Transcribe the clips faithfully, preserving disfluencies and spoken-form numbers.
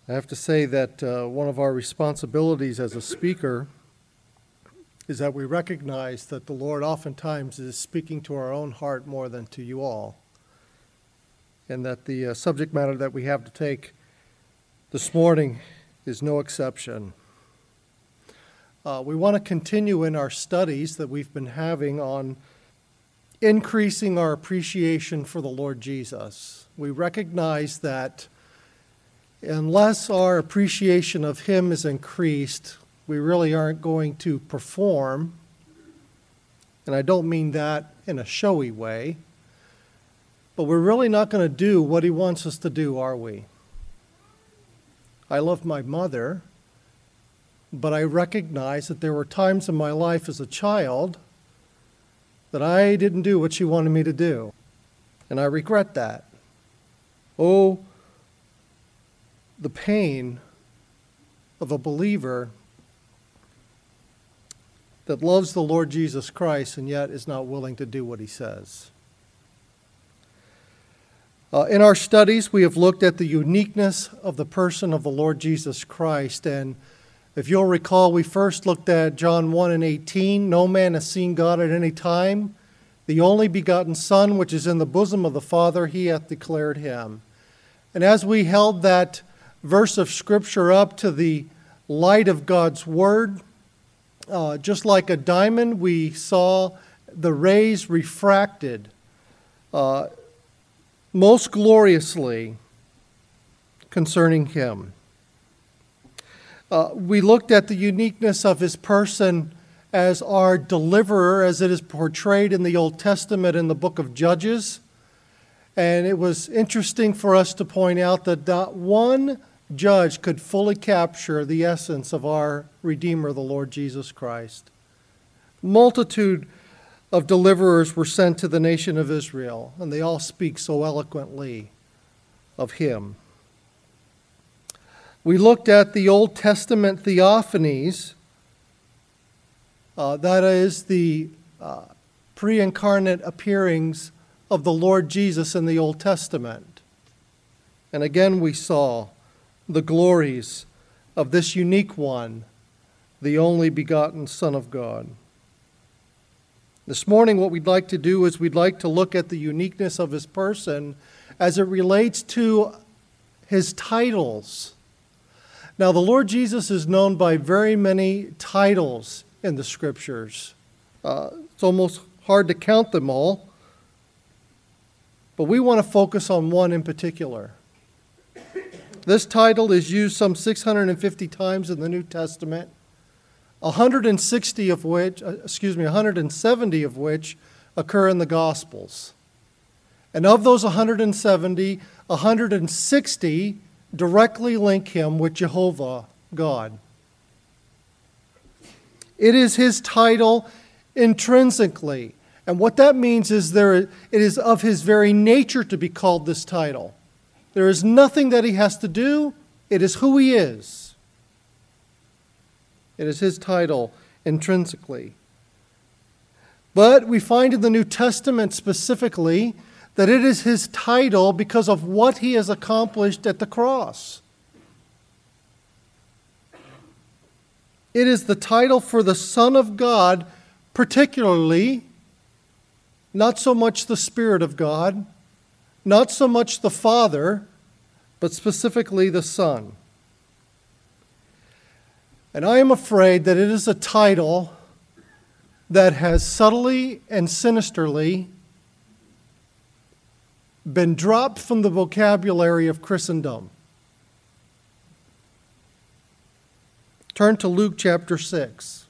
I have to say that uh, one of our responsibilities as a speaker is that we recognize that the Lord oftentimes is speaking to our own heart more than to you all, and that the uh, subject matter that we have to take this morning is no exception. Uh, we want to continue in our studies that we've been having on increasing our appreciation for the Lord Jesus. We recognize that unless our appreciation of Him is increased, we really aren't going to perform. And I don't mean that in a showy way, but we're really not going to do what He wants us to do, are we? I love my mother, but I recognize that there were times in my life as a child that I didn't do what she wanted me to do, and I regret that. Oh, the pain of a believer that loves the Lord Jesus Christ and yet is not willing to do what He says. Uh, in our studies, we have looked at the uniqueness of the person of the Lord Jesus Christ. And if you'll recall, we first looked at John one and eighteen. No man has seen God at any time. The only begotten Son, which is in the bosom of the Father, He hath declared Him. And as we held that verse of Scripture up to the light of God's Word, uh, just like a diamond, we saw the rays refracted uh, most gloriously concerning Him. Uh, we looked at the uniqueness of His person as our deliverer, as it is portrayed in the Old Testament in the book of Judges. And it was interesting for us to point out that not one judge could fully capture the essence of our Redeemer, the Lord Jesus Christ. Multitude of deliverers were sent to the nation of Israel, and they all speak so eloquently of Him. We looked at the Old Testament theophanies, uh, that is the uh, pre-incarnate appearings of the Lord Jesus in the Old Testament. And again we saw the glories of this unique one, the only begotten Son of God. This morning what we'd like to do is we'd like to look at the uniqueness of His person as it relates to His titles. Now the Lord Jesus is known by very many titles in the Scriptures. Uh, it's almost hard to count them all. But we want to focus on one in particular. This title is used some six hundred fifty times in the New Testament, one hundred sixty of which, excuse me, one hundred seventy of which occur in the Gospels. And of those one hundred seventy, one hundred sixty directly link Him with Jehovah God. It is His title intrinsically. And what that means is there, it is of His very nature to be called this title. There is nothing that He has to do. It is who He is. It is His title intrinsically. But we find in the New Testament specifically that it is His title because of what He has accomplished at the cross. It is the title for the Son of God, particularly, not so much the Spirit of God, not so much the Father, but specifically the Son. And I am afraid that it is a title that has subtly and sinisterly been dropped from the vocabulary of Christendom. Turn to Luke chapter six.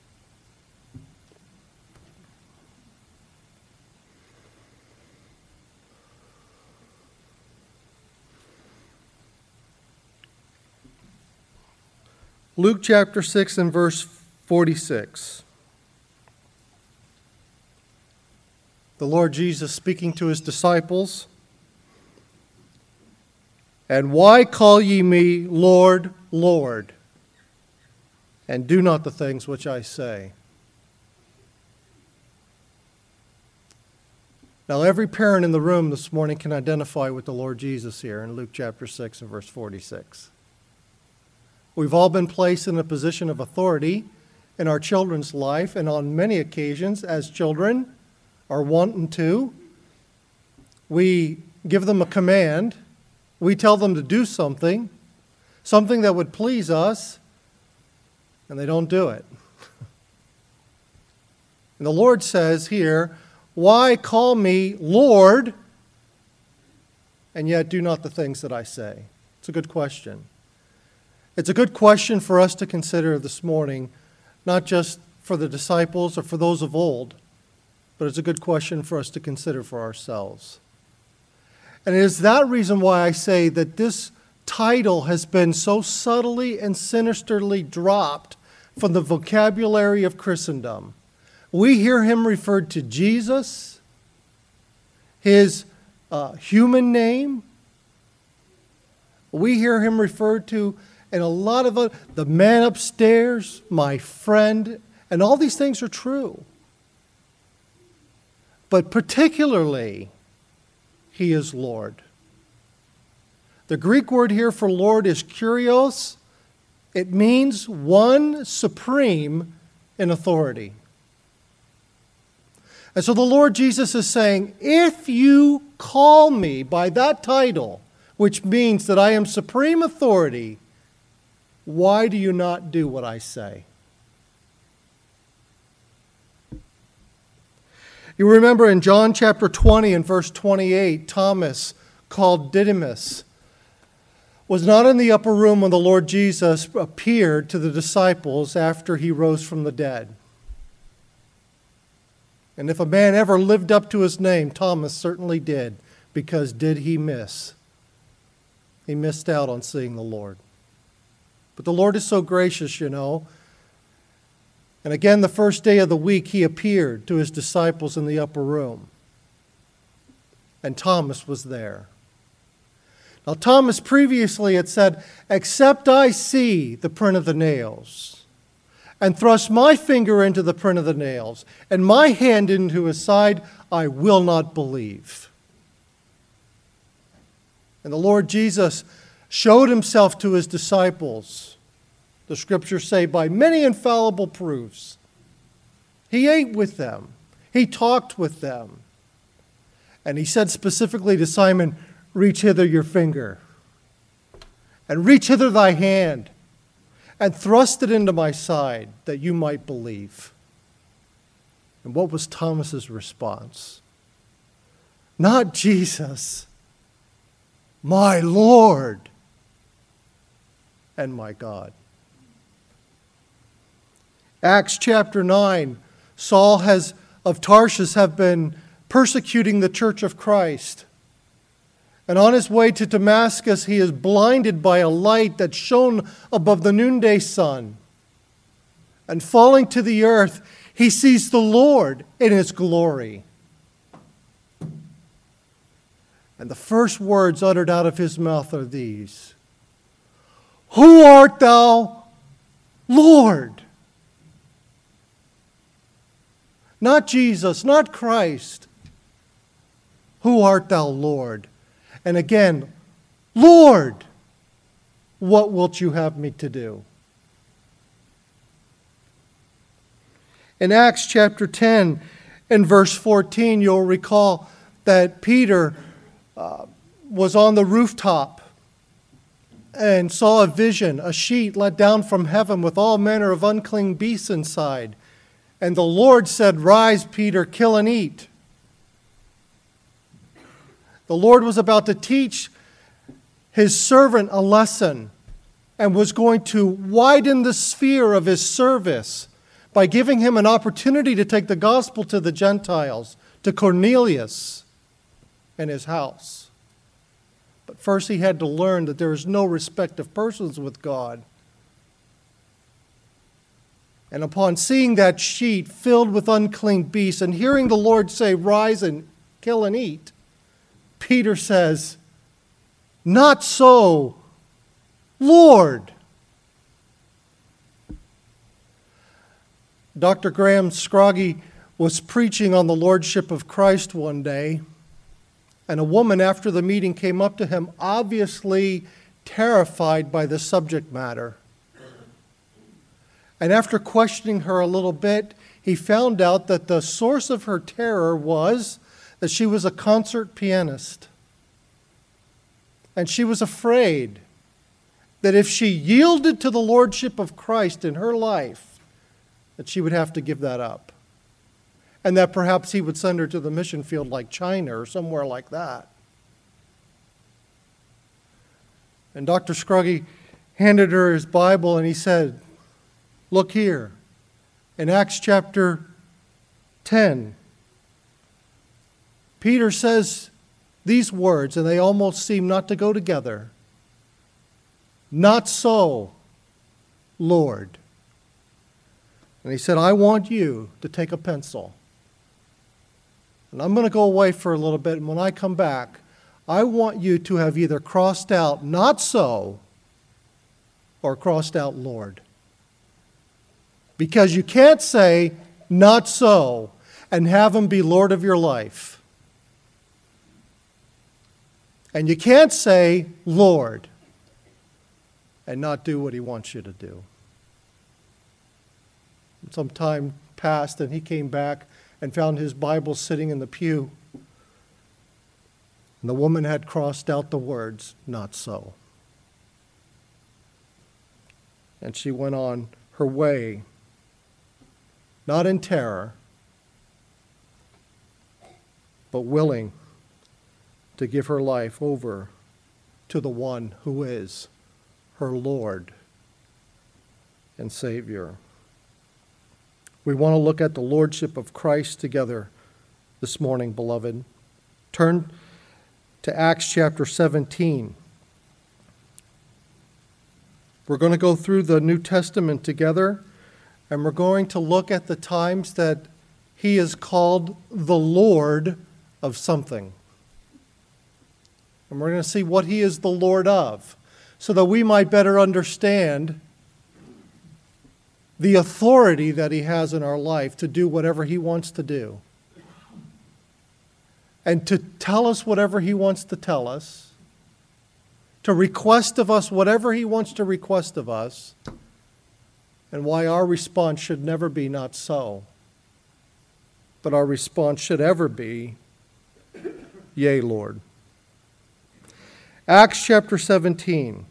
Luke chapter six and verse forty-six. The Lord Jesus speaking to His disciples. And why call ye me Lord, Lord, and do not the things which I say? Now, every parent in the room this morning can identify with the Lord Jesus here in Luke chapter six and verse forty-six. We've all been placed in a position of authority in our children's life, and on many occasions, as children are wanting to, we give them a command, we tell them to do something, something that would please us, and they don't do it. And the Lord says here, "Why call me Lord, and yet do not the things that I say?" It's a good question. It's a good question for us to consider this morning, not just for the disciples or for those of old, but it's a good question for us to consider for ourselves. And it is that reason why I say that this title has been so subtly and sinisterly dropped from the vocabulary of Christendom. We hear him referred to Jesus, his uh, human name. We hear him referred to in a lot of other, the man upstairs, my friend, and all these things are true. But particularly, he is Lord. The Greek word here for Lord is kurios. It means one supreme in authority. And so the Lord Jesus is saying, if you call me by that title, which means that I am supreme authority, why do you not do what I say? You remember in John chapter twenty and verse twenty-eight, Thomas, called Didymus, was not in the upper room when the Lord Jesus appeared to the disciples after he rose from the dead. And if a man ever lived up to his name, Thomas certainly did, because did he miss? He missed out on seeing the Lord. But the Lord is so gracious, you know. And again, the first day of the week, he appeared to his disciples in the upper room. And Thomas was there. Now, Thomas previously had said, "Except I see the print of the nails, and thrust my finger into the print of the nails, and my hand into his side, I will not believe." And the Lord Jesus showed himself to his disciples, the scriptures say, by many infallible proofs. He ate with them. He talked with them. And he said specifically to Simon, "Reach hither your finger, and reach hither thy hand, and thrust it into my side, that you might believe." And what was Thomas's response? Not Jesus, my Lord and my God. Acts chapter nine, Saul has of Tarshish have been persecuting the church of Christ. And on his way to Damascus, he is blinded by a light that shone above the noonday sun. And falling to the earth, he sees the Lord in his glory. And the first words uttered out of his mouth are these: "Who art thou, Lord?" Not Jesus, not Christ. "Who art thou, Lord?" And again, "Lord, what wilt you have me to do?" In Acts chapter ten and verse fourteen, you'll recall that Peter uh, was on the rooftop and saw a vision, a sheet let down from heaven with all manner of unclean beasts inside. And the Lord said, "Rise, Peter, kill and eat." The Lord was about to teach his servant a lesson and was going to widen the sphere of his service by giving him an opportunity to take the gospel to the Gentiles, to Cornelius and his house. But first he had to learn that there is no respect of persons with God. And upon seeing that sheet filled with unclean beasts and hearing the Lord say, "Rise and kill and eat," Peter says, "Not so, Lord." Doctor Graham Scroggie was preaching on the Lordship of Christ one day, and a woman after the meeting came up to him, obviously terrified by the subject matter. And after questioning her a little bit, he found out that the source of her terror was that she was a concert pianist. And she was afraid that if she yielded to the lordship of Christ in her life, that she would have to give that up. And that perhaps he would send her to the mission field like China or somewhere like that. And Doctor Scruggy handed her his Bible and he said, look here, in Acts chapter ten, Peter says these words, and they almost seem not to go together. Not so, Lord. And he said, I want you to take a pencil. And I'm going to go away for a little bit, and when I come back, I want you to have either crossed out not so or crossed out Lord. Because you can't say not so and have him be Lord of your life. And you can't say Lord and not do what he wants you to do. Some time passed and he came back and found his Bible sitting in the pew. And the woman had crossed out the words, not so. And she went on her way, not in terror, but willing to give her life over to the one who is her Lord and Savior. We want to look at the Lordship of Christ together this morning, beloved. Turn to Acts chapter seventeen. We're going to go through the New Testament together, and we're going to look at the times that he is called the Lord of something. And we're going to see what he is the Lord of, so that we might better understand the authority that he has in our life to do whatever he wants to do. And to tell us whatever he wants to tell us, to request of us whatever he wants to request of us, and why our response should never be not so, but our response should ever be, yea, Lord. Acts chapter seventeen.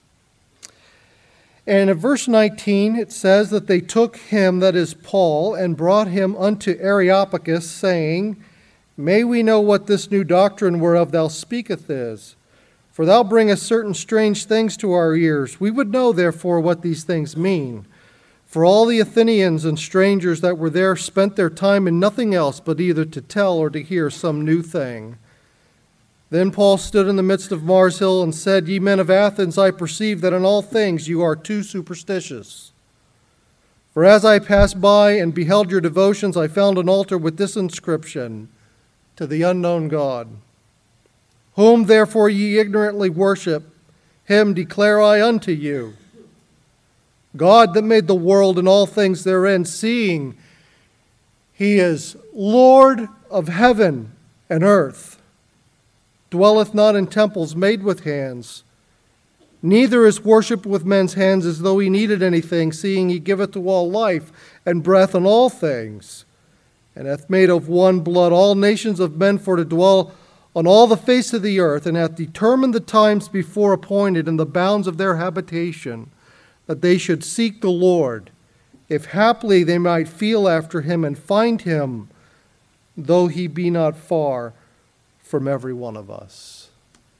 And in verse nineteen it says that they took him, that is Paul, and brought him unto Areopagus, saying, May we know what this new doctrine whereof thou speakest is. For thou bringest certain strange things to our ears. We would know, therefore, what these things mean. For all the Athenians and strangers that were there spent their time in nothing else but either to tell or to hear some new thing. Then Paul stood in the midst of Mars Hill and said, Ye men of Athens, I perceive that in all things you are too superstitious. For as I passed by and beheld your devotions, I found an altar with this inscription, To the unknown God. Whom therefore ye ignorantly worship, him declare I unto you. God that made the world and all things therein, seeing he is Lord of heaven and earth, dwelleth not in temples made with hands, neither is worshipped with men's hands as though he needed anything, seeing he giveth to all life and breath and all things, and hath made of one blood all nations of men for to dwell on all the face of the earth, and hath determined the times before appointed and the bounds of their habitation, that they should seek the Lord, if haply they might feel after him and find him, though he be not far from every one of us.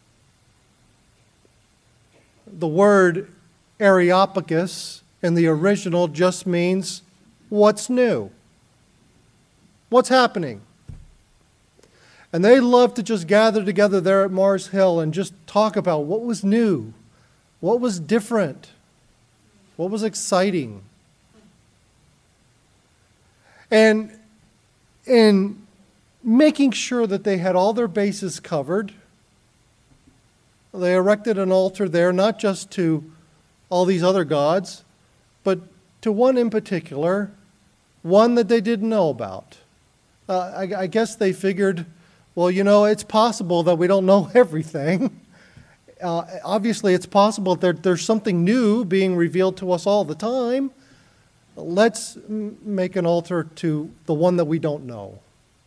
The word Areopagus in the original just means what's new? What's happening? And they love to just gather together there at Mars Hill and just talk about what was new, what was different, what was exciting. And in making sure that they had all their bases covered, they erected an altar there, not just to all these other gods, but to one in particular, one that they didn't know about. Uh, I, I guess they figured, well, you know, it's possible that we don't know everything. Uh, obviously, it's possible that there's something new being revealed to us all the time. let's m- make an altar to the one that we don't know.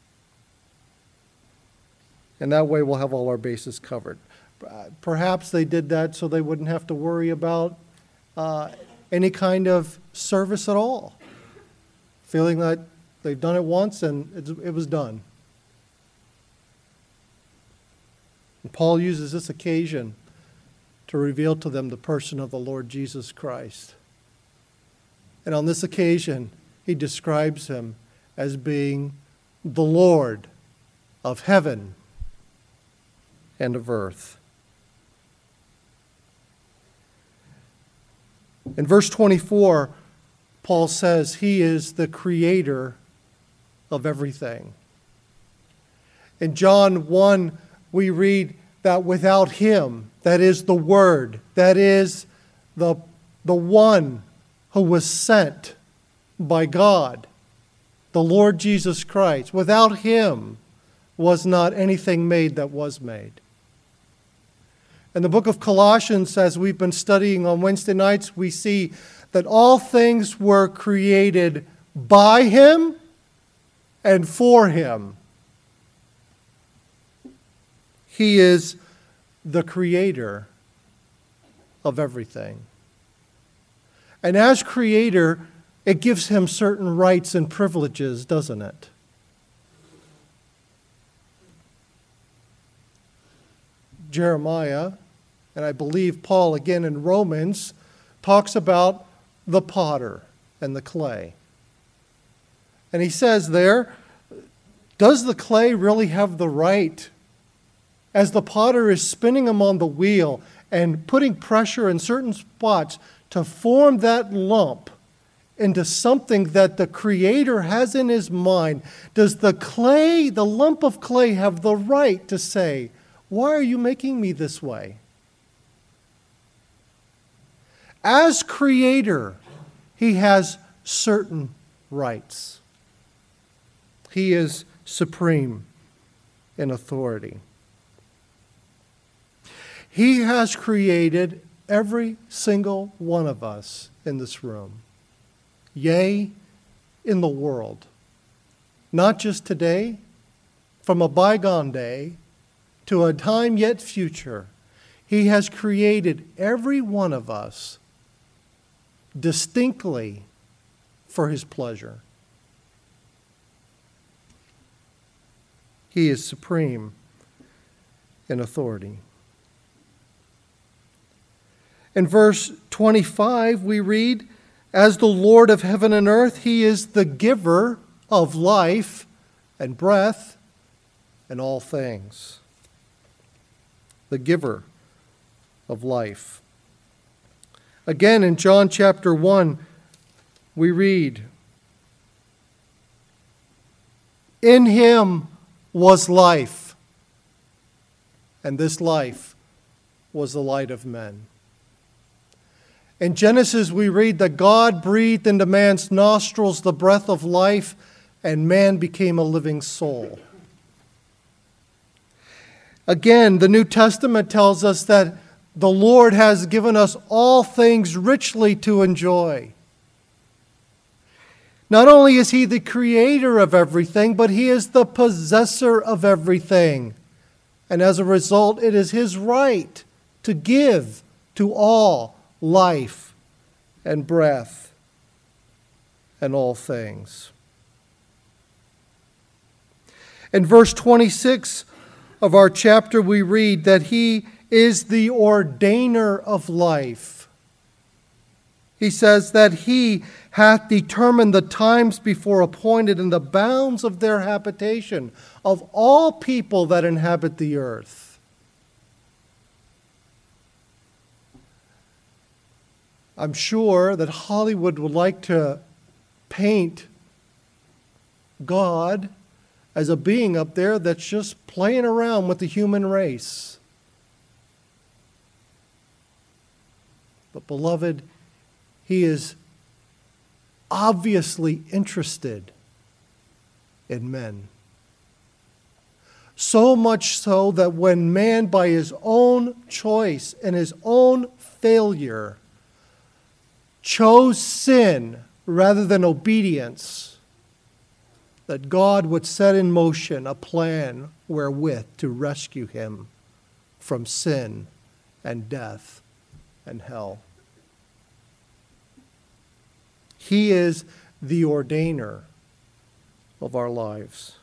And that way we'll have all our bases covered. Uh, Perhaps they did that so they wouldn't have to worry about uh, any kind of service at all, feeling that they've done it once and it's, it was done. And Paul uses this occasion to reveal to them the person of the Lord Jesus Christ. And on this occasion, he describes him as being the Lord of heaven and of earth. In verse twenty-four, Paul says he is the creator of everything. In John one, we read that without him, that is the Word, that is the, the one who was sent by God, the Lord Jesus Christ, without him was not anything made that was made. In the book of Colossians, as we've been studying on Wednesday nights, we see that all things were created by him and for him. He is the creator of everything. And as creator, it gives him certain rights and privileges, doesn't it? Jeremiah, and I believe Paul again in Romans, talks about the potter and the clay. And he says there, does the clay really have the right, as the potter is spinning him on the wheel and putting pressure in certain spots, to form that lump into something that the Creator has in his mind? Does the clay, the lump of clay, have the right to say, why are you making me this way? As Creator, he has certain rights. He is supreme in authority. He has created every single one of us in this room. Yea, in the world. Not just today, from a bygone day to a time yet future. He has created every one of us distinctly for his pleasure. He is supreme in authority. In verse twenty-five, we read, as the Lord of heaven and earth, he is the giver of life and breath and all things. The giver of life. Again, in John chapter one, we read, in him was life, and this life was the light of men. In Genesis, we read that God breathed into man's nostrils the breath of life, and man became a living soul. Again, the New Testament tells us that the Lord has given us all things richly to enjoy. Not only is he the creator of everything, but he is the possessor of everything. And as a result, it is his right to give to all life and breath and all things. In verse twenty-six of our chapter, we read that he is the ordainer of life. He says that he hath determined the times before appointed and the bounds of their habitation of all people that inhabit the earth. I'm sure that Hollywood would like to paint God as a being up there that's just playing around with the human race. But beloved, he is obviously interested in men. So much so that when man, by his own choice and his own failure, chose sin rather than obedience, that God would set in motion a plan wherewith to rescue him from sin and death and hell. He is the ordainer of our lives.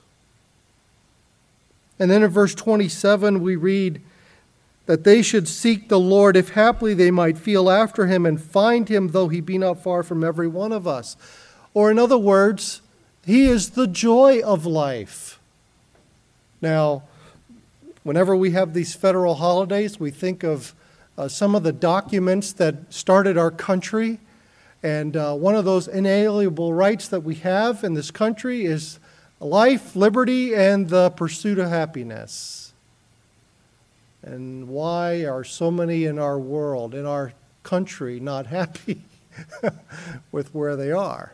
And then in verse twenty-seven we read that they should seek the Lord, if haply they might feel after him and find him, though he be not far from every one of us. Or in other words, he is the joy of life. Now, whenever we have these federal holidays, we think of uh, some of the documents that started our country. And uh, one of those inalienable rights that we have in this country is life, liberty, and the pursuit of happiness. And why are so many in our world, in our country, not happy with where they are?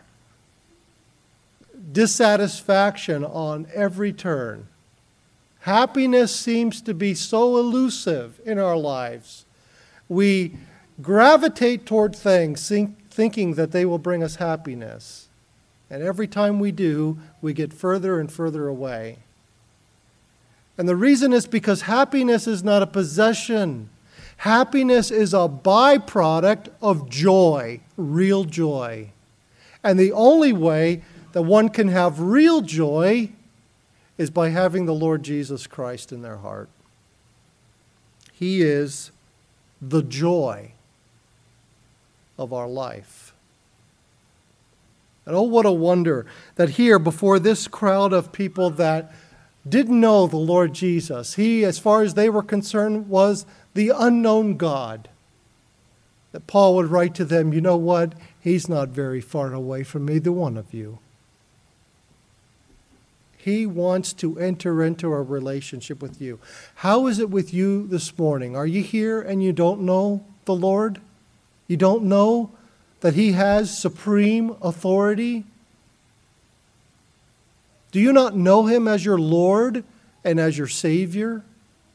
Dissatisfaction on every turn. Happiness seems to be so elusive in our lives. We gravitate toward things think, thinking that they will bring us happiness. And every time we do, we get further and further away. And the reason is because happiness is not a possession. Happiness is a byproduct of joy, real joy. And the only way that one can have real joy is by having the Lord Jesus Christ in their heart. He is the joy of our life. And oh, what a wonder that here, before this crowd of people that didn't know the Lord Jesus, he, as far as they were concerned, was the unknown God, that Paul would write to them, you know what? He's not very far away from either one of you. He wants to enter into a relationship with you. How is it with you this morning? Are you here and you don't know the Lord? You don't know that he has supreme authority? Do you not know him as your Lord and as your Savior?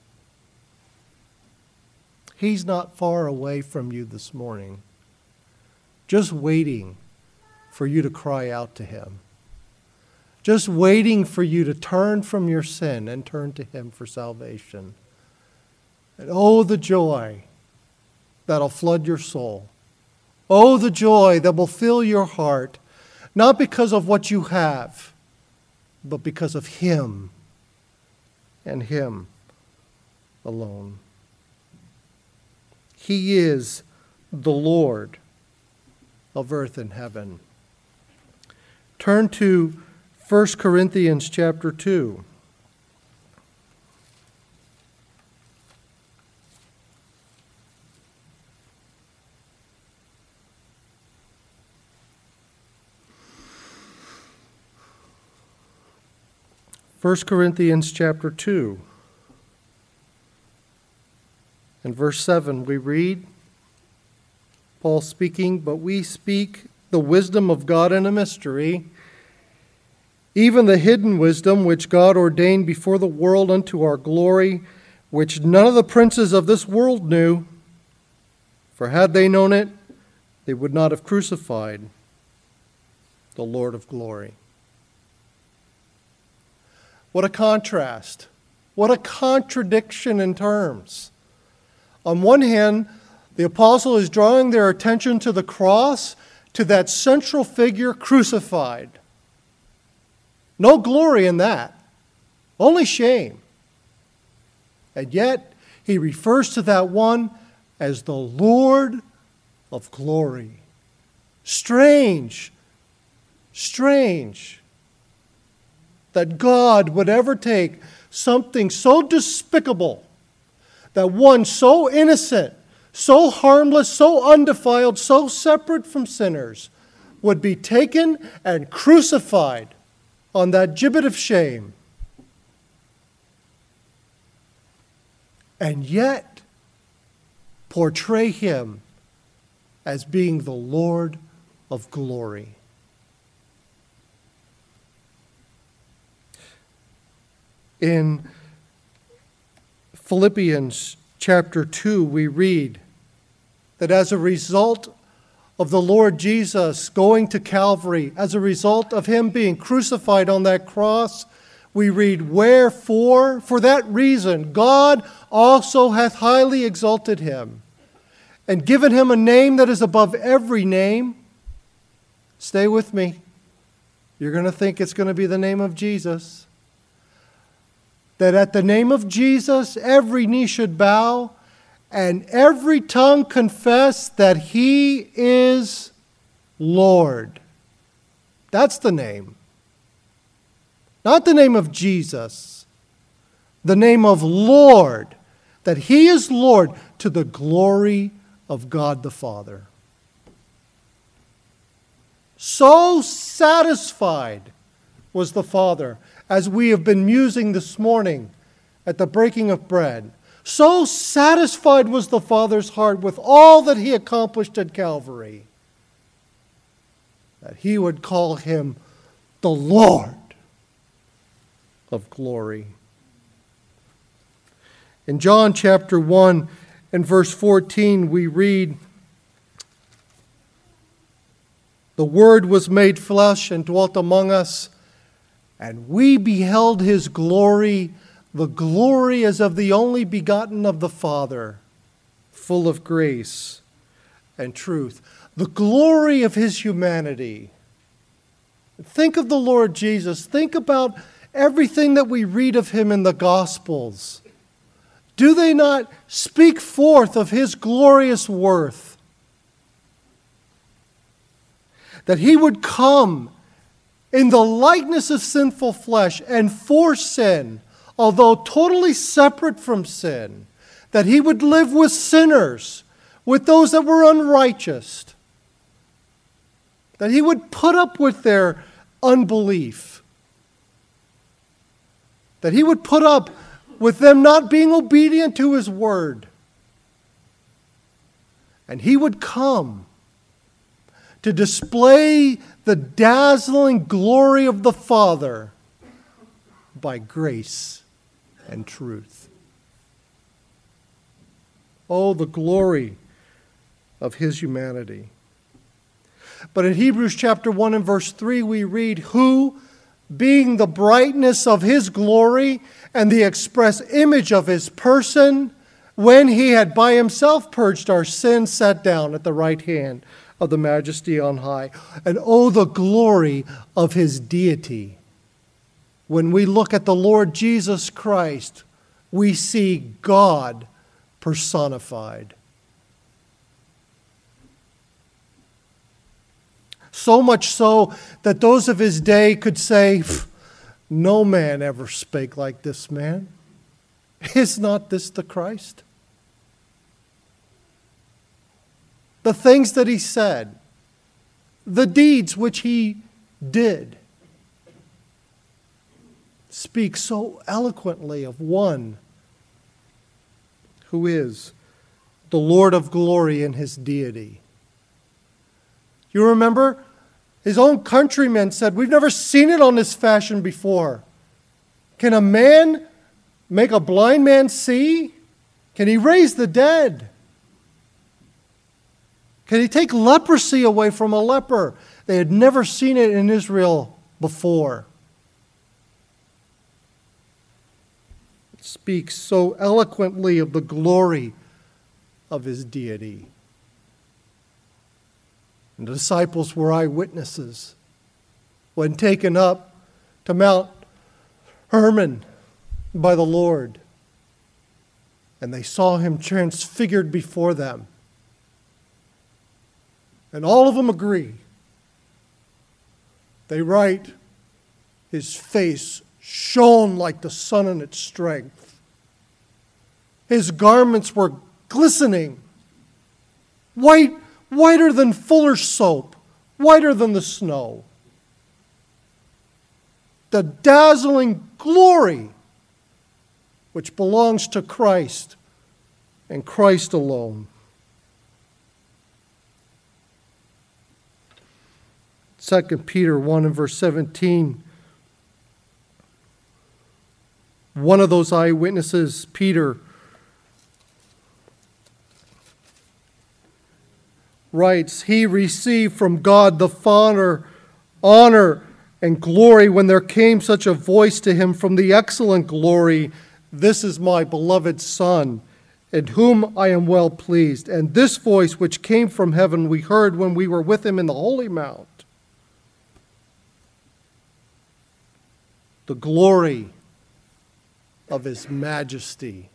He's not far away from you this morning, just waiting for you to cry out to him, just waiting for you to turn from your sin and turn to him for salvation. And oh, the joy that'll flood your soul. Oh, the joy that will fill your heart, not because of what you have, but because of him and him alone. He is the Lord of earth and heaven. Turn to First Corinthians chapter two. First Corinthians chapter two. In verse seven we read, Paul speaking, but we speak the wisdom of God in a mystery, even the hidden wisdom which God ordained before the world unto our glory, which none of the princes of this world knew. For had they known it, they would not have crucified the Lord of glory. What a contrast. What a contradiction in terms. On one hand, the apostle is drawing their attention to the cross, to that central figure crucified. No glory in that, only shame. And yet, he refers to that one as the Lord of glory. Strange, strange that God would ever take something so despicable, that one so innocent, so harmless, so undefiled, so separate from sinners, would be taken and crucified on that gibbet of shame. And yet, portray him as being the Lord of glory. In Philippians chapter two, we read that as a result of the Lord Jesus going to Calvary as a result of him being crucified on that cross, we read, "Wherefore, for that reason, God also hath highly exalted him, and given him a name that is above every name." Stay with me. You're going to think it's going to be the name of Jesus. "That at the name of Jesus, every knee should bow, and every tongue confess that he is Lord." That's the name. Not the name of Jesus. The name of Lord. That he is Lord, to the glory of God the Father. So satisfied was the Father, as we have been musing this morning at the breaking of bread. So satisfied was the Father's heart with all that he accomplished at Calvary, that he would call him the Lord of glory. In John chapter one and verse fourteen, we read, "The Word was made flesh and dwelt among us, and we beheld his glory, the glory as of the only begotten of the Father, full of grace and truth." The glory of his humanity. Think of the Lord Jesus. Think about everything that we read of him in the Gospels. Do they not speak forth of his glorious worth? That he would come in the likeness of sinful flesh and for sin, although totally separate from sin, that he would live with sinners, with those that were unrighteous, that he would put up with their unbelief, that he would put up with them not being obedient to his word, and he would come to display the dazzling glory of the Father by grace and truth. Oh, the glory of his humanity. But in Hebrews chapter one and verse three, we read, "Who, being the brightness of his glory and the express image of his person, when he had by himself purged our sins, sat down at the right hand of the Majesty on high." And oh, the glory of his deity. When we look at the Lord Jesus Christ, we see God personified. So much so that those of his day could say, "No man ever spake like this man. Is not this the Christ?" The things that he said, the deeds which he did, speak so eloquently of one who is the Lord of glory in his deity. You remember? His own countrymen said, "We've never seen it on this fashion before. Can a man make a blind man see? Can he raise the dead? Can he take leprosy away from a leper?" They had never seen it in Israel before. It speaks so eloquently of the glory of his deity. And the disciples were eyewitnesses when taken up to Mount Hermon by the Lord. And they saw him transfigured before them. And all of them agree. They write, "His face shone like the sun in its strength. His garments were glistening, white whiter than fuller's soap, whiter than the snow." The dazzling glory which belongs to Christ and Christ alone. Second Peter one and verse seventeen. One of those eyewitnesses, Peter, writes, he received from God the Father honor and glory when there came such a voice to him from the excellent glory, "This is my beloved Son, in whom I am well pleased." And this voice which came from heaven we heard when we were with him in the holy mount. The glory of his majesty.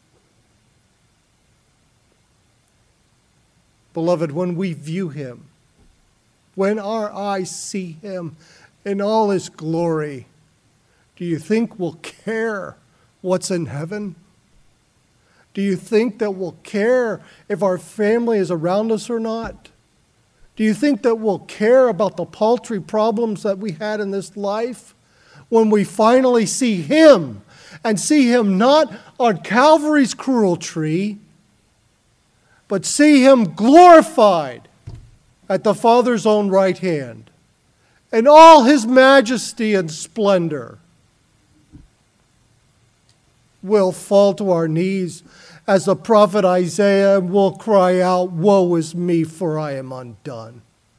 Beloved, when we view him, when our eyes see him in all his glory, do you think we'll care what's in heaven? Do you think that we'll care if our family is around us or not? Do you think that we'll care about the paltry problems that we had in this life when we finally see him, and see him not on Calvary's cruel tree, but see him glorified at the Father's own right hand in all his majesty and splendor? We'll fall to our knees as the prophet Isaiah, and will cry out, "Woe is me, for I am undone."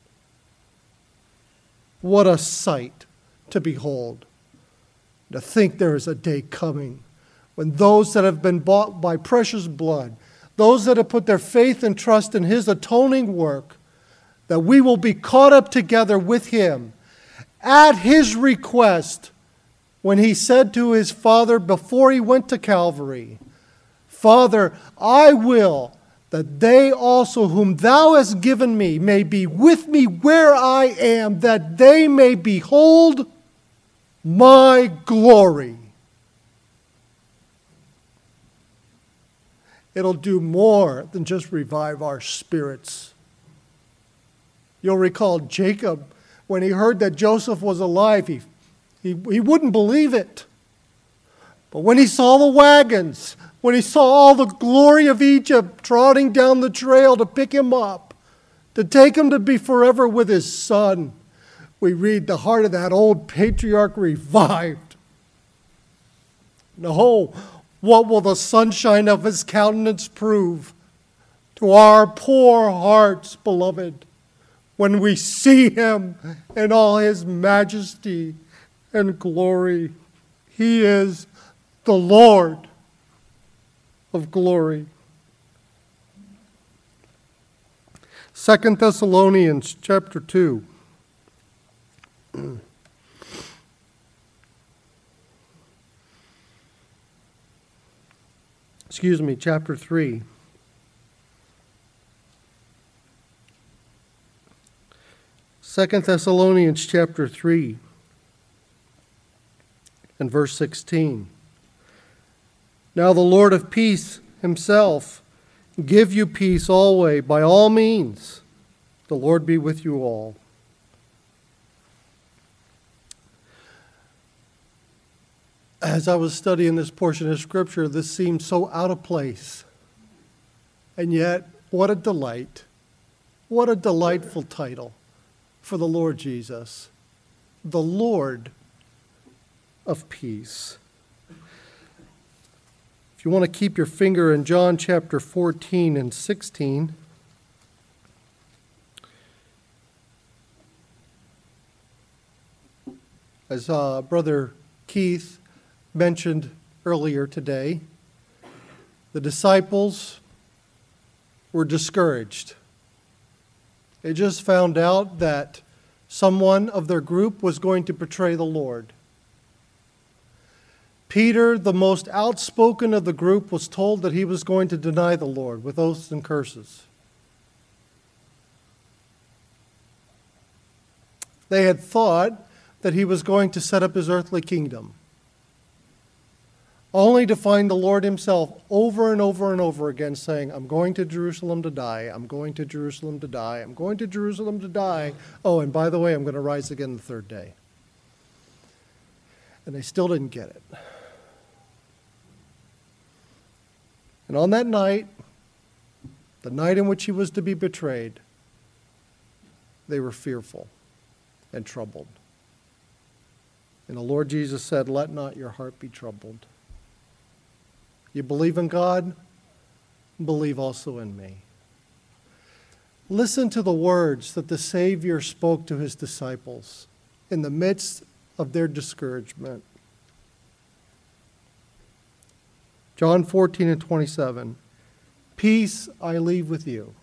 What a sight to behold. To think there is a day coming when those that have been bought by precious blood, those that have put their faith and trust in his atoning work, that we will be caught up together with him at his request, when he said to his Father before he went to Calvary, "Father, I will that they also whom thou hast given me may be with me where I am, that they may behold my glory." It'll do more than just revive our spirits. You'll recall Jacob, when he heard that Joseph was alive, he, he, he wouldn't believe it. But when he saw the wagons, when he saw all the glory of Egypt trotting down the trail to pick him up, to take him to be forever with his son, we read the heart of that old patriarch revived. No, what will the sunshine of his countenance prove to our poor hearts, beloved, when we see him in all his majesty and glory? He is the Lord of glory. Second Thessalonians chapter two. Excuse me, chapter three. Second Thessalonians chapter three and verse sixteen. Now the Lord of peace himself give you peace always, by all means. The Lord be with you all. As I was studying this portion of Scripture, this seemed so out of place. And yet, what a delight. What a delightful title for the Lord Jesus. The Lord of peace. If you want to keep your finger in John chapter fourteen and sixteen, as uh, Brother Keith mentioned earlier today, the disciples were discouraged. They just found out that someone of their group was going to betray the Lord. Peter, the most outspoken of the group, was told that he was going to deny the Lord with oaths and curses. They had thought that he was going to set up his earthly kingdom, only to find the Lord himself over and over and over again saying, "I'm going to Jerusalem to die, I'm going to Jerusalem to die, I'm going to Jerusalem to die. Oh, and by the way, I'm going to rise again the third day." And they still didn't get it. And on that night, the night in which he was to be betrayed, they were fearful and troubled. And the Lord Jesus said, "Let not your heart be troubled. You believe in God, believe also in me." Listen to the words that the Savior spoke to his disciples in the midst of their discouragement. John fourteen and twenty-seven. Peace I leave with you.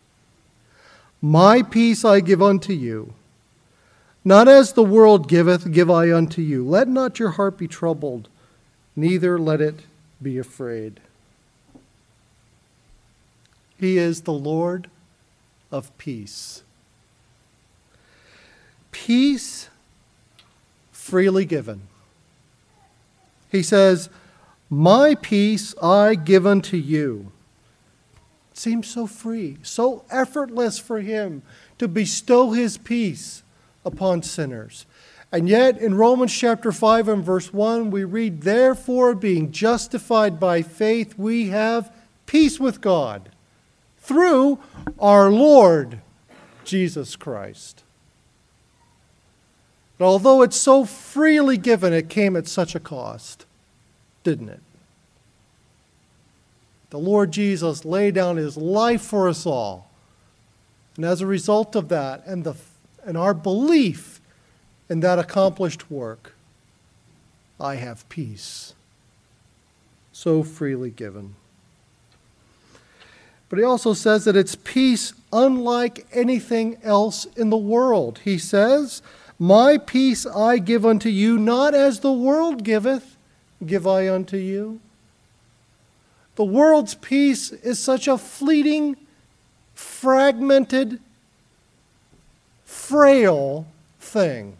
My peace I give unto you. Not as the world giveth, give I unto you. Let not your heart be troubled, neither let it be afraid. He is the Lord of peace. Peace freely given. He says, my peace I give unto you. It seems so free, so effortless for him to bestow his peace upon sinners. And yet in Romans chapter five and verse one, we read, therefore, being justified by faith, we have peace with God through our Lord Jesus Christ. But although it's so freely given, it came at such a cost, didn't it? The Lord Jesus laid down his life for us all. And as a result of that, and, the, and our belief in that accomplished work, I have peace. So freely given. But he also says that it's peace unlike anything else in the world. He says, my peace I give unto you, not as the world giveth, give I unto you. The world's peace is such a fleeting, fragmented, frail thing.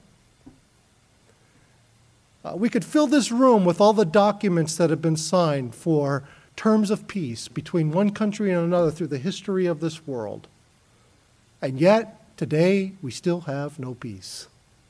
Uh, we could fill this room with all the documents that have been signed for terms of peace between one country and another through the history of this world. And yet, today, we still have no peace.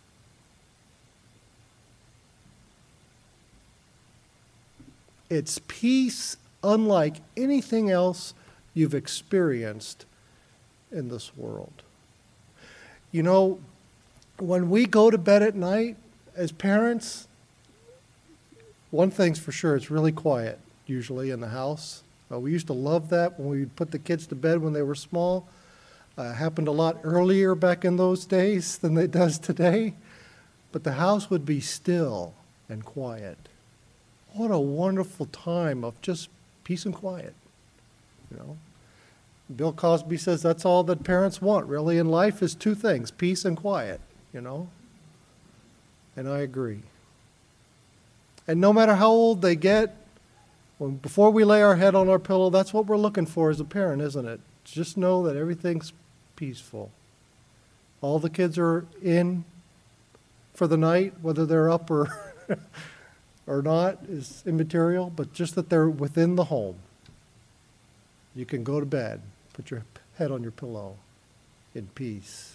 It's peace unlike anything else you've experienced in this world. You know, when we go to bed at night as parents, one thing's for sure, it's really quiet. Usually in the house. Uh, we used to love that when we would put the kids to bed when they were small. Uh, happened a lot earlier back in those days than it does today. But the house would be still and quiet. What a wonderful time of just peace and quiet. You know, Bill Cosby says that's all that parents want really in life is two things, peace and quiet, you know. And I agree. And no matter how old they get, When, before we lay our head on our pillow, that's what we're looking for as a parent, isn't it? Just know that everything's peaceful. All the kids are in for the night, whether they're up or, or not is immaterial, but just that they're within the home. You can go to bed, put your head on your pillow in peace.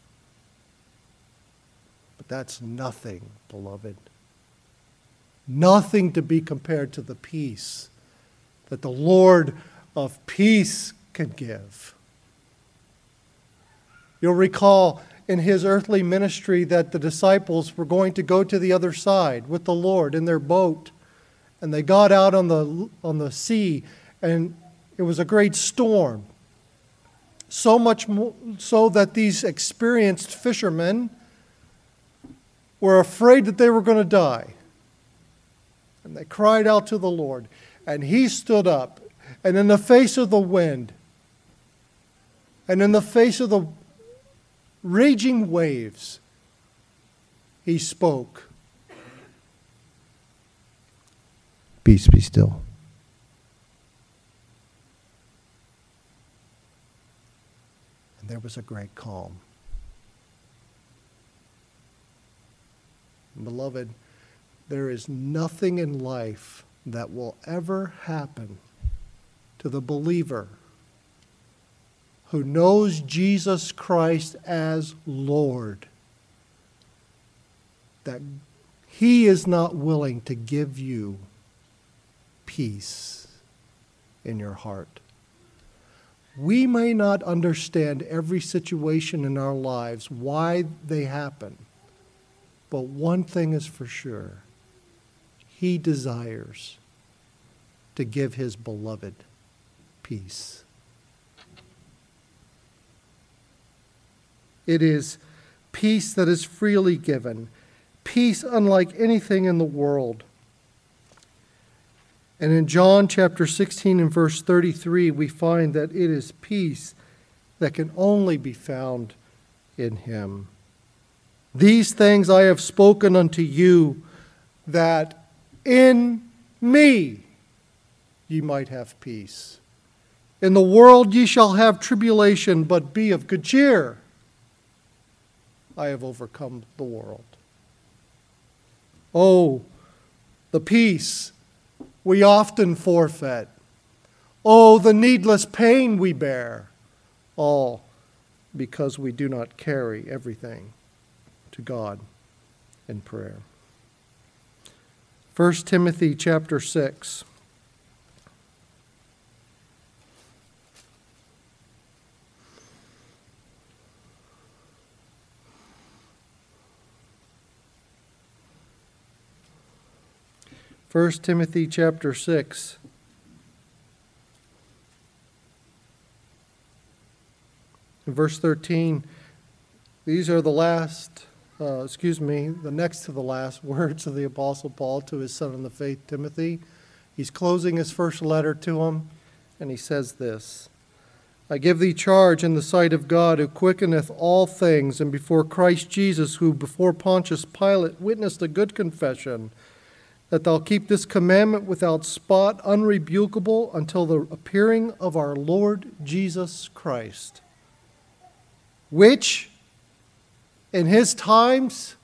But that's nothing, beloved. Nothing to be compared to the peace that the Lord of peace can give. You'll recall in his earthly ministry that the disciples were going to go to the other side with the Lord in their boat. And they got out on the, on the sea, and it was a great storm. So much more, so that these experienced fishermen were afraid that they were going to die. And they cried out to the Lord, and he stood up, and in the face of the wind, and in the face of the raging waves, he spoke, "Peace be still." And there was a great calm. Beloved, there is nothing in life that will ever happen to the believer who knows Jesus Christ as Lord that he is not willing to give you peace in your heart. We may not understand every situation in our lives, why they happen, but one thing is for sure. He desires to give his beloved peace. It is peace that is freely given, peace unlike anything in the world. And in John chapter sixteen and verse thirty-three, we find that it is peace that can only be found in him. These things I have spoken unto you, that in me ye might have peace. In the world ye shall have tribulation, but be of good cheer. I have overcome the world. Oh, the peace we often forfeit. Oh, the needless pain we bear. All because we do not carry everything to God in prayer. First Timothy chapter six. First Timothy chapter six. In verse thirteen, these are the last, uh, excuse me, the next to the last words of the Apostle Paul to his son in the faith, Timothy. He's closing his first letter to him, and he says this: I give thee charge in the sight of God, who quickeneth all things, and before Christ Jesus, who before Pontius Pilate witnessed a good confession, that thou keep this commandment without spot, unrebukable, until the appearing of our Lord Jesus Christ, which in his times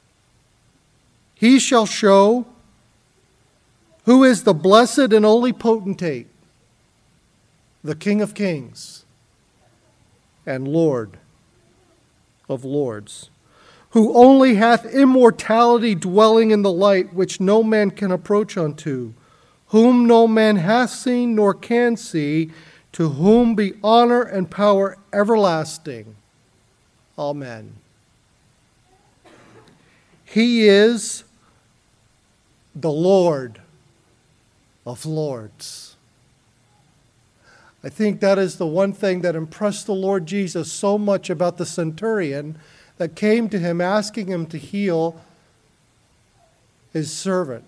he shall show who is the blessed and only potentate, the King of kings and Lord of lords, who only hath immortality dwelling in the light, which no man can approach unto, whom no man hath seen nor can see, to whom be honor and power everlasting. Amen. He is the Lord of lords. I think that is the one thing that impressed the Lord Jesus so much about the centurion that came to him asking him to heal his servant.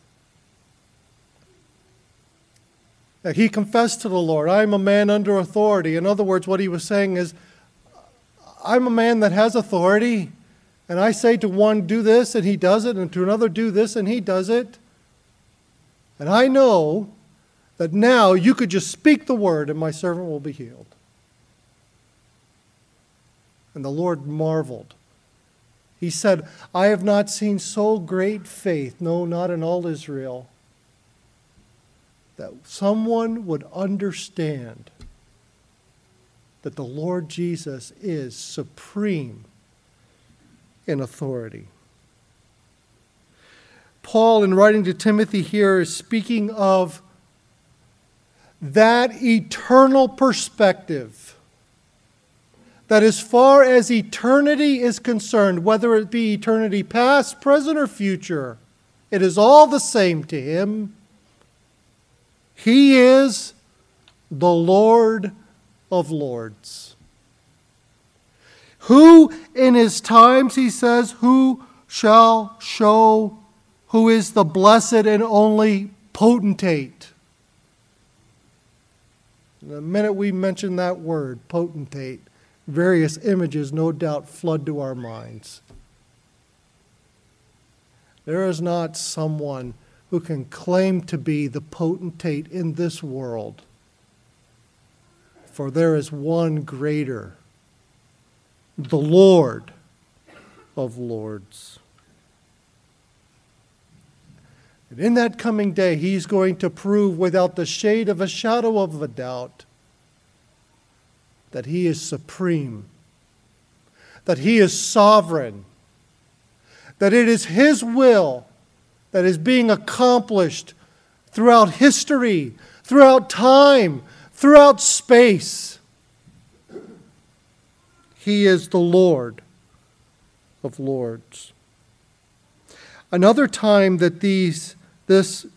That he confessed to the Lord, I am a man under authority. In other words, what he was saying is, I'm a man that has authority, and I say to one, do this, and he does it, and to another, do this, and he does it. And I know that now you could just speak the word, and my servant will be healed. And the Lord marveled. He said, I have not seen so great faith, no, not in all Israel, that someone would understand that the Lord Jesus is supreme in authority. Paul, in writing to Timothy here, is speaking of that eternal perspective, that as far as eternity is concerned, whether it be eternity past, present, or future, it is all the same to him. He is the Lord of lords, who in his times, he says, who shall show who is the blessed and only potentate. The minute we mention that word, potentate, various images no doubt flood to our minds. There is not someone who can claim to be the potentate in this world, for there is one greater, the Lord of lords. And in that coming day, he's going to prove without the shade of a shadow of a doubt that he is supreme, that he is sovereign, that it is his will that is being accomplished throughout history, throughout time, throughout space. He is the Lord of lords. Another time that these this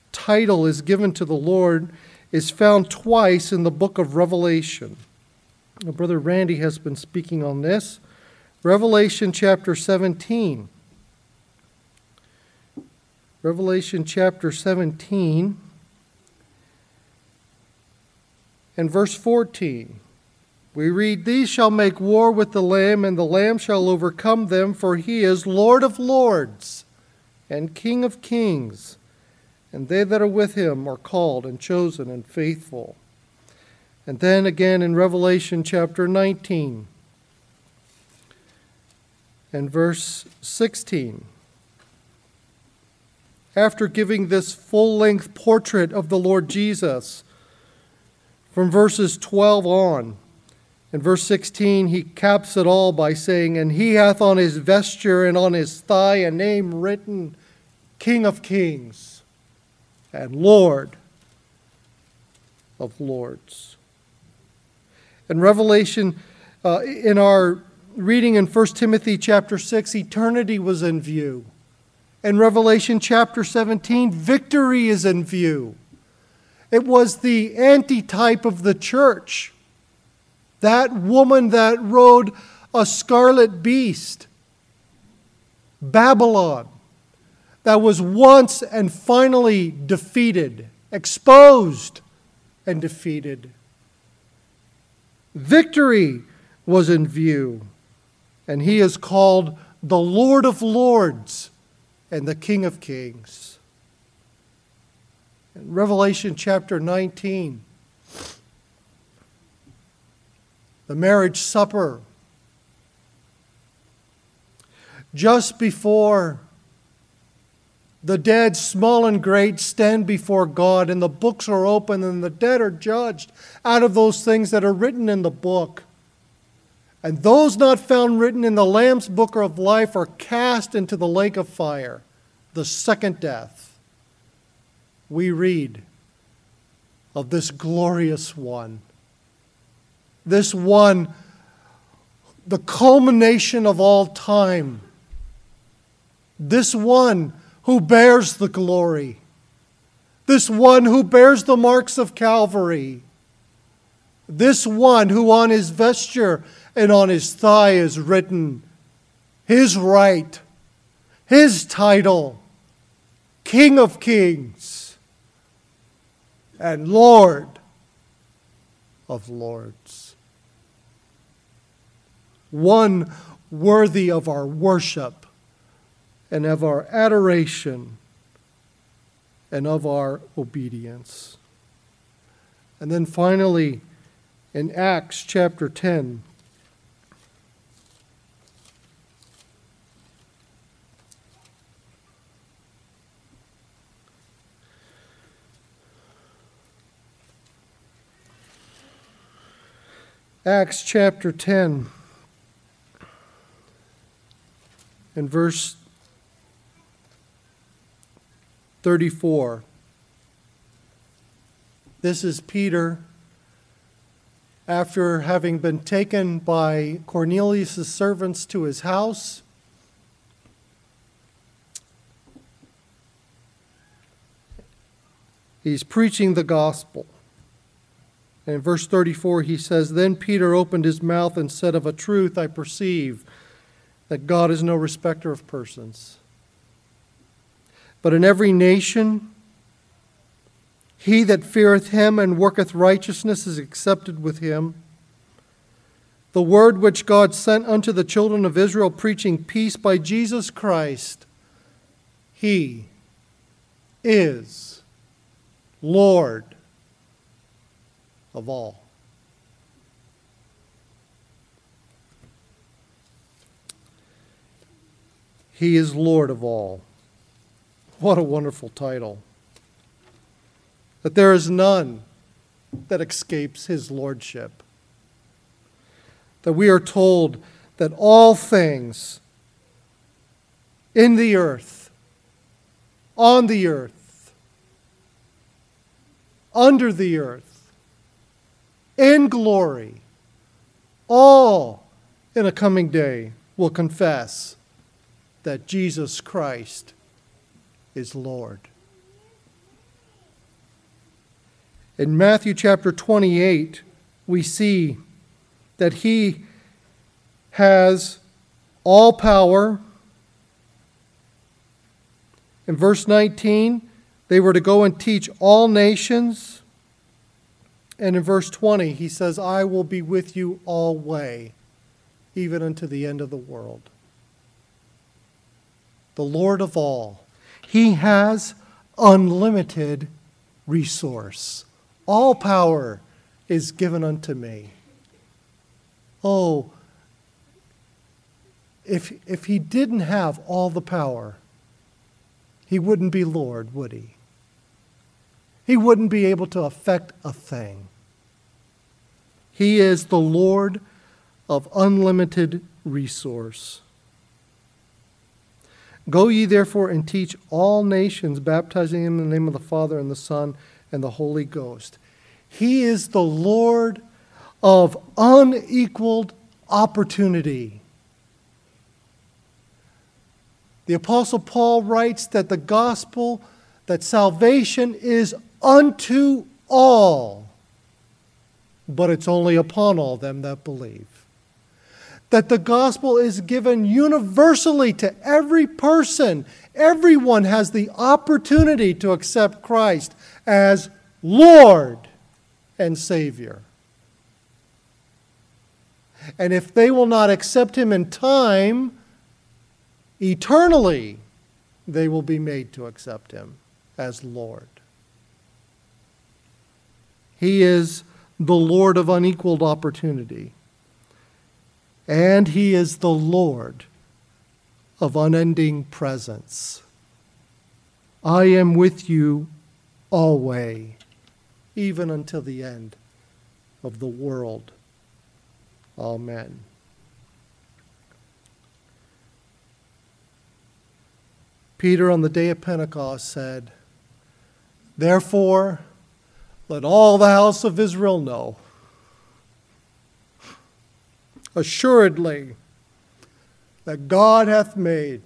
title is given to the Lord is found twice in the book of Revelation. Brother Randy has been speaking on this. Revelation chapter seventeen. Revelation chapter seventeen and verse fourteen. We read, "These shall make war with the Lamb, and the Lamb shall overcome them, for he is Lord of lords and King of kings. And they that are with him are called and chosen and faithful." And then again in Revelation chapter nineteen and verse sixteen. After giving this full-length portrait of the Lord Jesus, from verses twelve on, in verse sixteen, he caps it all by saying, "And he hath on his vesture and on his thigh a name written, King of Kings and Lord of Lords." In Revelation, uh, in our reading in First Timothy chapter six, eternity was in view. In Revelation chapter seventeen, victory is in view. It was the antitype of the church. That woman that rode a scarlet beast, Babylon, that was once and finally defeated, exposed and defeated. Victory was in view, and he is called the Lord of Lords and the King of Kings. In Revelation chapter nineteen, the marriage supper, just before the dead, small and great, stand before God, and the books are open, and the dead are judged out of those things that are written in the book. And those not found written in the Lamb's book of life are cast into the lake of fire, the second death. We read of this glorious one, this one, the culmination of all time, this one who bears the glory, this one who bears the marks of Calvary, this one who on his vesture and on his thigh is written his right, his title, King of Kings and Lord of Lords. One worthy of our worship and of our adoration and of our obedience. And then finally, in Acts chapter ten, Acts chapter ten and verse thirty-four. This is Peter, after having been taken by Cornelius' servants to his house. He's preaching the gospel. And in verse thirty-four, he says, "Then Peter opened his mouth and said, Of a truth I perceive that God is no respecter of persons. But in every nation, he that feareth him and worketh righteousness is accepted with him. The word which God sent unto the children of Israel, preaching peace by Jesus Christ, he is Lord of all." He is Lord of all. What a wonderful title. That there is none that escapes his lordship. That we are told that all things in the earth, on the earth, under the earth, in glory, all in a coming day will confess that Jesus Christ is Lord. In Matthew chapter twenty-eight, we see that he has all power. In verse nineteen, they were to go and teach all nations. And in verse twenty, he says, I will be with you always, even unto the end of the world. The Lord of all. He has unlimited resource. All power is given unto me. Oh, if, if he didn't have all the power, he wouldn't be Lord, would he? He wouldn't be able to affect a thing. He is the Lord of unlimited resource. Go ye therefore and teach all nations, baptizing them in the name of the Father and the Son and the Holy Ghost. He is the Lord of unequaled opportunity. The Apostle Paul writes that the gospel, that salvation is unto all, but it's only upon all them that believe. That the gospel is given universally to every person. Everyone has the opportunity to accept Christ as Lord and Savior. And if they will not accept him in time, eternally, they will be made to accept him as Lord. He is the Lord of unequaled opportunity. And he is the Lord of unending presence. I am with you always, even until the end of the world. Amen. Peter on the day of Pentecost said, therefore, let all the house of Israel know, assuredly, that God hath made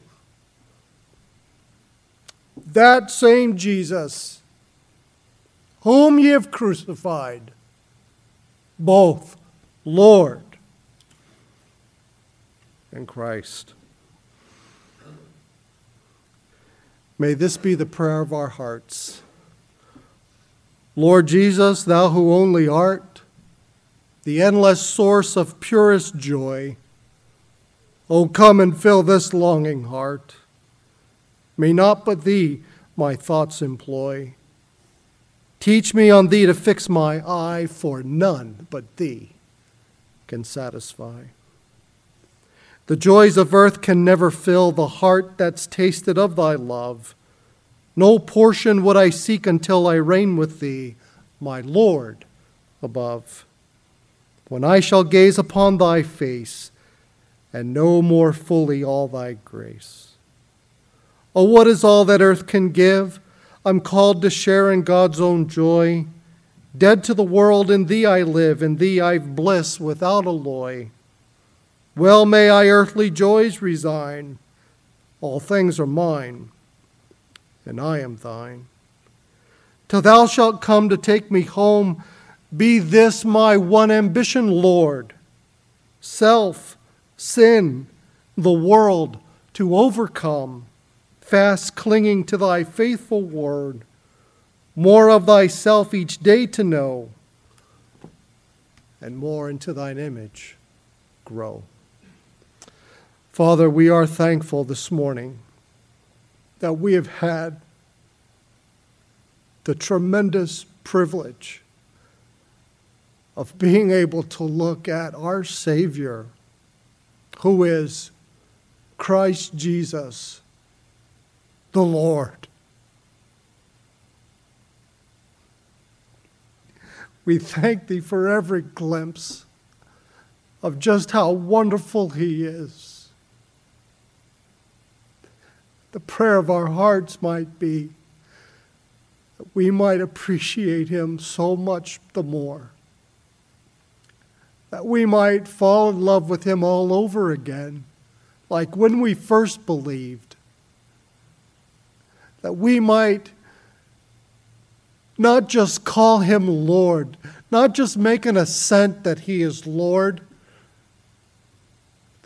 that same Jesus, whom ye have crucified, both Lord and Christ. May this be the prayer of our hearts. Lord Jesus, thou who only art the endless source of purest joy, O come and fill this longing heart. May not but thee my thoughts employ. Teach me on thee to fix my eye, for none but thee can satisfy. The joys of earth can never fill the heart that's tasted of thy love. No portion would I seek until I reign with thee, my Lord, above. When I shall gaze upon thy face and know more fully all thy grace. Oh, what is all that earth can give? I'm called to share in God's own joy. Dead to the world, in thee I live, in thee I've bliss without alloy. Well may I earthly joys resign. All things are mine, and I am thine. Till thou shalt come to take me home, be this my one ambition, Lord. Self, sin, the world to overcome, fast clinging to thy faithful word, more of thyself each day to know, and more into thine image grow. Father, we are thankful this morning that we have had the tremendous privilege of being able to look at our Savior, who is Christ Jesus, the Lord. We thank thee for every glimpse of just how wonderful he is. The prayer of our hearts might be that we might appreciate him so much the more, that we might fall in love with him all over again, like when we first believed, that we might not just call him Lord, not just make an assent that he is Lord,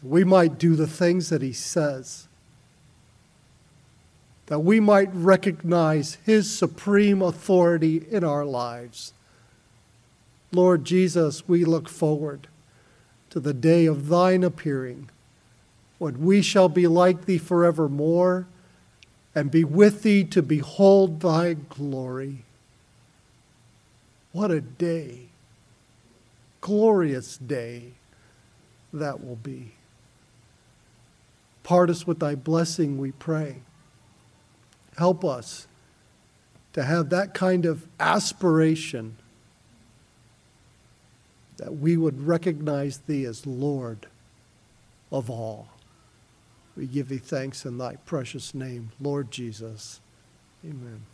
that we might do the things that he says, that we might recognize his supreme authority in our lives. Lord Jesus, we look forward to the day of thine appearing, when we shall be like thee forevermore, and be with thee to behold thy glory. What a day, glorious day that will be. Part us with thy blessing, we pray. Help us to have that kind of aspiration that we would recognize thee as Lord of all. We give thee thanks in thy precious name, Lord Jesus. Amen.